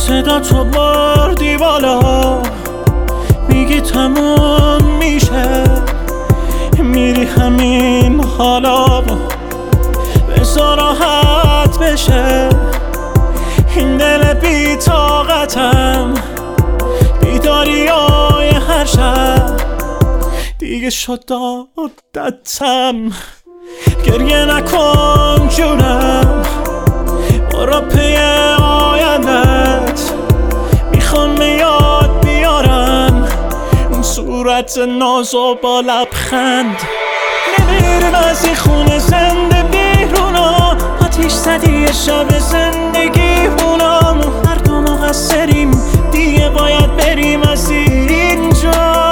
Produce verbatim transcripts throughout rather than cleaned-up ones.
صدا تو بردی بالا، میگی تموم میشه، میری همین حالا، بذار راحت بشه این دل بی طاقتم. بیداریای هر شب دیگه شد عادتم. گریه نکن جونم، برو پی آیندت، میخوام یاد بیارم اون صورت نازو با لبخند. نمیرم از این خونه زنده بیرونا، آتیش زدی شب زندگی هونم، هر دو مقصریم دیگه باید بریم از اینجا.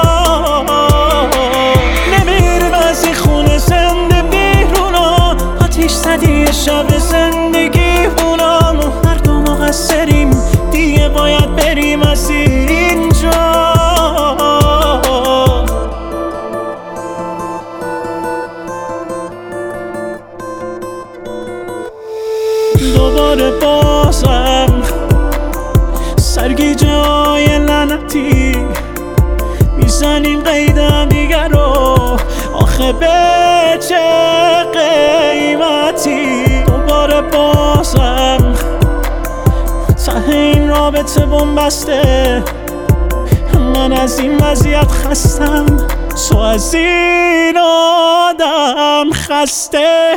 نمیرم از این خونه زنده بیرونا، آتیش زدی شب زندگی هونم، هر دو مقصریم دیگه باید بریم از اینجا. دوباره بازم سرگیجه های لعنتی میزنیم قیدم دیگر رو، آخه به چه قیمتی؟ دوباره بازم ته این رابطه بنبسته، من از این وضعیت خستم، تو از این آدم خسته.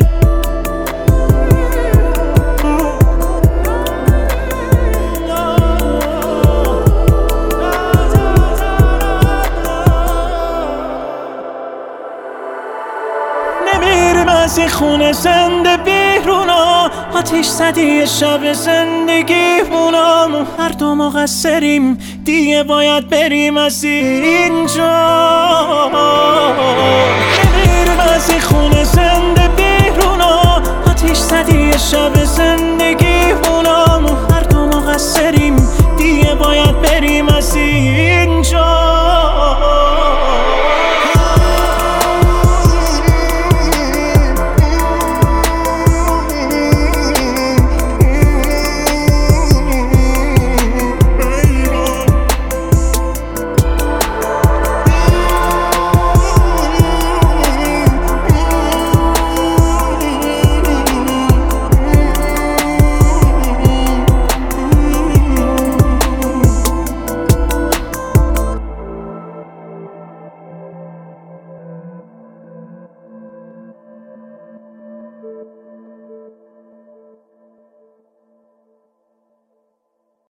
نمیریم از این خونه زنده بیرونا، آتیش زدی شب زندگی هونم، هر دو مقصریم دیگه باید بریم از اینجا. نمیریم از این خونه زنده بیرونا، آتیش زدی شب زندگی